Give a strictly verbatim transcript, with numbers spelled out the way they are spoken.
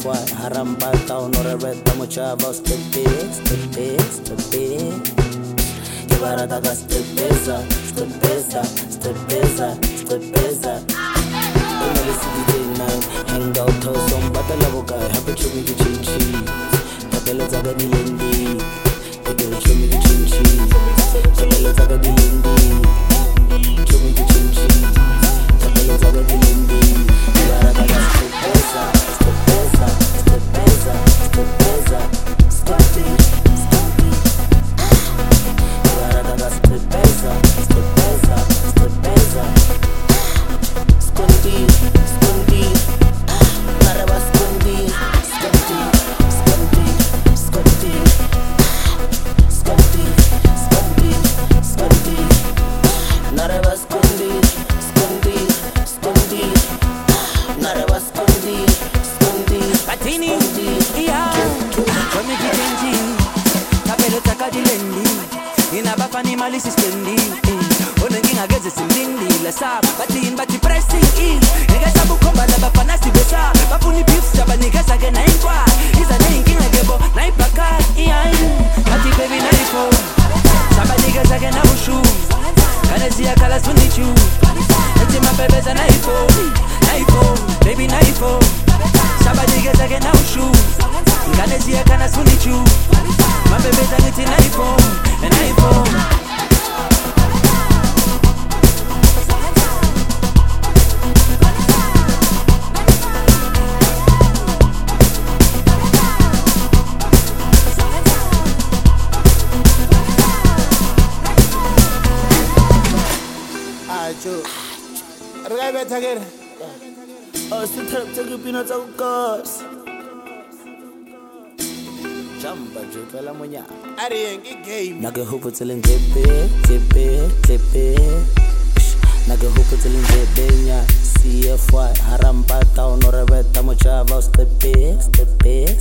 F Y Harambata Honorabeta Mochava Stepes, Stepes, Stepes Ibarata Stepesa, Stepesa, Stepesa, Stepesa Hang out house on Batalaboka, happy to me the chin cheese. Tapela Zaga di Lendi, the girl show me the chin cheese. Tapela Zaga di Lendi, show me the chin cheese. Tapela Zaga di Lendi, Ibarata Stepesa, Stepesa, Stepesa, Stepesa, Scotty, Scotty. Ibarata Stepesa, Stepesa, Stepesa, Scotty, Scotty. Naraba Scotty, Scotty, Scotty, Scotty, Scotty, Scotty, Scotty. Naraba Scotty, Scotty, Scotty. Naraba Scotty, Scotty. Patini, yeah. Come to Kenji, Tapelo Takadilendi. Inabafani malisi spendi. Onenginga geze simlindi. La sab, batin bati pressing in. Nigga sabu komba la bafana si besa. Bafuni beef saba nigga sage na inkwa. Isa na inkinga gebo na ipaka. Yeah, bati baby na ifo. Saba nigga sage na ushu. Kanezia kala sunichu. Eti mabebeza na ifo. Na ifo, baby na ifo. Saba nigga sage na ushu. Kanezia kana sunichu. Mabebeza ngiti na ifo. Na ifo. Acho. Rugai betagere. Oh, sit up, take a peanut of course. Jamba, Jopela Moya. Ari engi game. Naga hope till in Jepe, Jepe, Jepe. Naga hope till in Jepenya. C F Y Harambata Honorabeta Mochava Stepe, Stepe,